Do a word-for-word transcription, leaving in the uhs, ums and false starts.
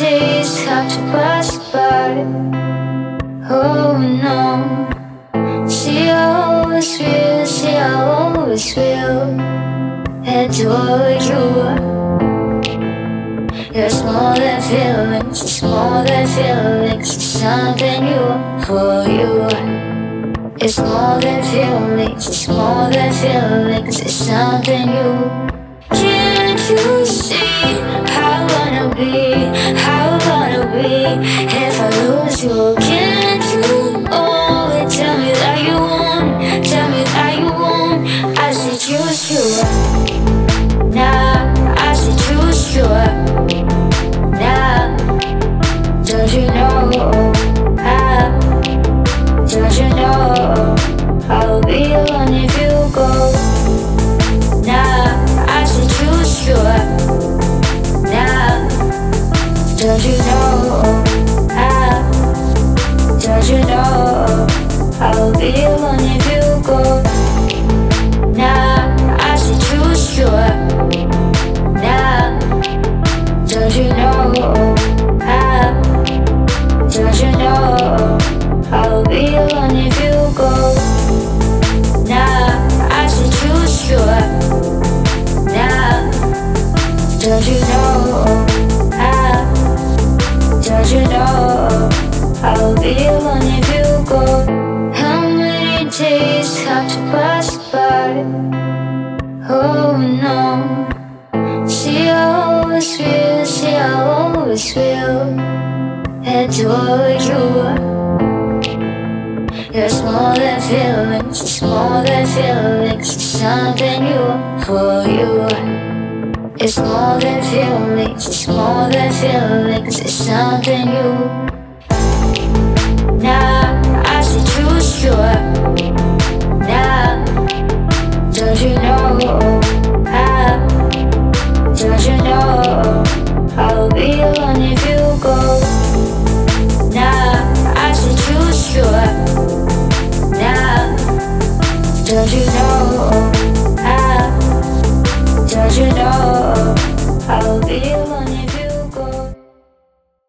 days have to pass by. Oh no, see I always will, see I always will adore you. It's more than feelings, it's more than feelings, it's something new for you. It's more than feelings, it's more than feelings, it's something new. Can't you see how I wanna be, how I wanna be if I lose you? Can't you only tell me that you won't, tell me that you won't? I say choose you, nah, I say choose you, nah. Don't you know, ah, don't you know I'll be alone if you go? Nah, I say choose you, nah. Don't you know, ah, don't you know I'll be alone if you go? Nah, I say choose you, nah. Don't you know, ah, don't you know I'll be alone if you go? Nah, I say choose you, nah. Don't you know, ah, don't you know I'll be alone if you go? How many days have to pass by? Oh no, see I always will, see I always will adore you. It's more than feelings, it's more than feelings, it's something new for you. It's more than feelings, it's more than feelings, it's something new. Nah, I say choose you, nah. Don't you know, ah, don't you know I'll be alone if you go? Nah, I say choose you, nah. Don't you know, ah, don't you know I'll be alone if you